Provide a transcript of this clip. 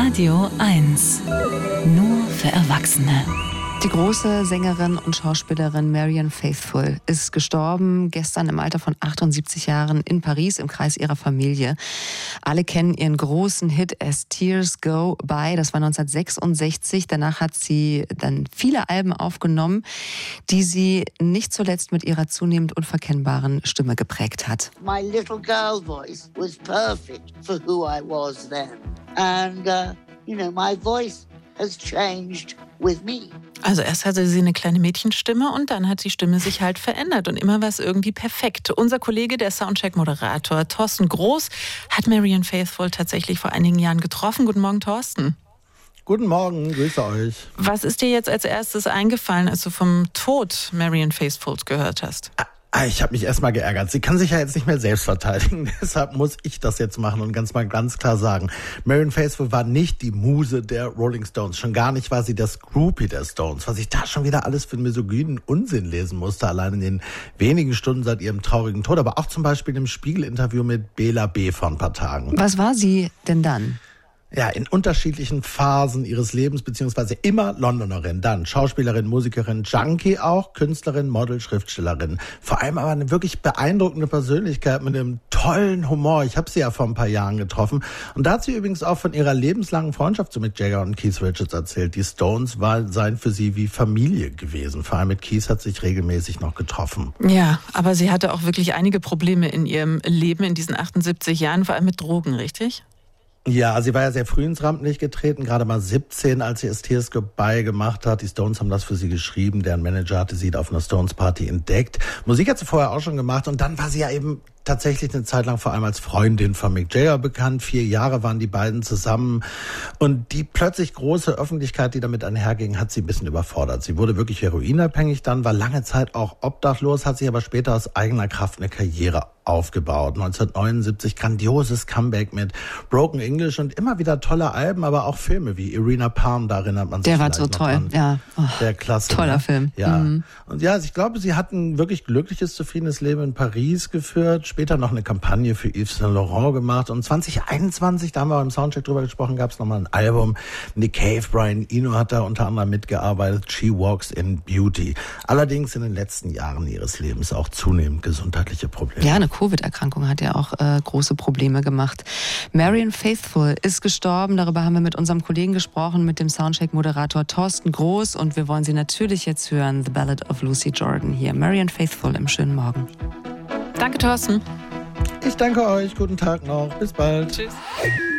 Radio 1. Nur für Erwachsene. Die große Sängerin und Schauspielerin Marianne Faithfull ist gestorben gestern im Alter von 78 Jahren in Paris im Kreis ihrer Familie. Alle kennen ihren großen Hit As Tears Go By. Das war 1966. Danach hat sie dann viele Alben aufgenommen, die sie nicht zuletzt mit ihrer zunehmend unverkennbaren Stimme geprägt hat. My little girl voice was perfect for who I was then. And, my voice has changed with me. Also erst hatte sie eine kleine Mädchenstimme und dann hat die Stimme sich halt verändert und immer war es irgendwie perfekt. Unser Kollege, der Soundcheck-Moderator Thorsten Groß, hat Marianne Faithfull tatsächlich vor einigen Jahren getroffen. Guten Morgen, Thorsten. Guten Morgen, grüße euch. Was ist dir jetzt als erstes eingefallen, als du vom Tod Marianne Faithfulls gehört hast? Ich habe mich erstmal geärgert. Sie kann sich ja jetzt nicht mehr selbst verteidigen, deshalb muss ich das jetzt machen und ganz klar sagen. Marianne Faithfull war nicht die Muse der Rolling Stones, schon gar nicht war sie das Groupie der Stones. Was ich da schon wieder alles für einen misogynen Unsinn lesen musste, allein in den wenigen Stunden seit ihrem traurigen Tod, aber auch zum Beispiel im Spiegel-Interview mit Bela B. vor ein paar Tagen. Was war sie denn dann? Ja, in unterschiedlichen Phasen ihres Lebens, beziehungsweise immer Londonerin, dann Schauspielerin, Musikerin, Junkie auch, Künstlerin, Model, Schriftstellerin. Vor allem aber eine wirklich beeindruckende Persönlichkeit mit einem tollen Humor. Ich habe sie ja vor ein paar Jahren getroffen. Und da hat sie übrigens auch von ihrer lebenslangen Freundschaft zu Mick Jagger und Keith Richards erzählt. Die Stones seien für sie wie Familie gewesen. Vor allem mit Keith hat sie sich regelmäßig noch getroffen. Ja, aber sie hatte auch wirklich einige Probleme in ihrem Leben in diesen 78 Jahren, vor allem mit Drogen, richtig? Ja, sie war ja sehr früh ins Rampenlicht getreten, gerade mal 17, als sie As Tears Go By gemacht hat. Die Stones haben das für sie geschrieben, deren Manager hatte sie auf einer Stones-Party entdeckt. Musik hat sie vorher auch schon gemacht und dann war sie ja eben tatsächlich eine Zeit lang vor allem als Freundin von Mick Jagger bekannt. 4 Jahre waren die beiden zusammen und die plötzlich große Öffentlichkeit, die damit einherging, hat sie ein bisschen überfordert. Sie wurde wirklich heroinabhängig dann, war lange Zeit auch obdachlos, hat sich aber später aus eigener Kraft eine Karriere aufgebaut. 1979 grandioses Comeback mit Broken English und immer wieder tolle Alben, aber auch Filme wie Irina Palm, da erinnert man sich. Der war so toll, ja. Oh, der klasse. Toller Film. Ja. Und ja, ich glaube, sie hat ein wirklich glückliches, zufriedenes Leben in Paris geführt, später noch eine Kampagne für Yves Saint Laurent gemacht und 2021, da haben wir im Soundcheck drüber gesprochen, gab es nochmal ein Album. Nick Cave, Brian Eno hat da unter anderem mitgearbeitet, She Walks in Beauty. Allerdings in den letzten Jahren ihres Lebens auch zunehmend gesundheitliche Probleme. Ja, eine Covid-Erkrankung hat ja auch große Probleme gemacht. Marianne Faithfull ist gestorben. Darüber haben wir mit unserem Kollegen gesprochen, mit dem Soundcheck-Moderator Thorsten Groß. Und wir wollen sie natürlich jetzt hören. The Ballad of Lucy Jordan hier. Marianne Faithfull im schönen Morgen. Danke, Thorsten. Ich danke euch. Guten Tag noch. Bis bald. Tschüss.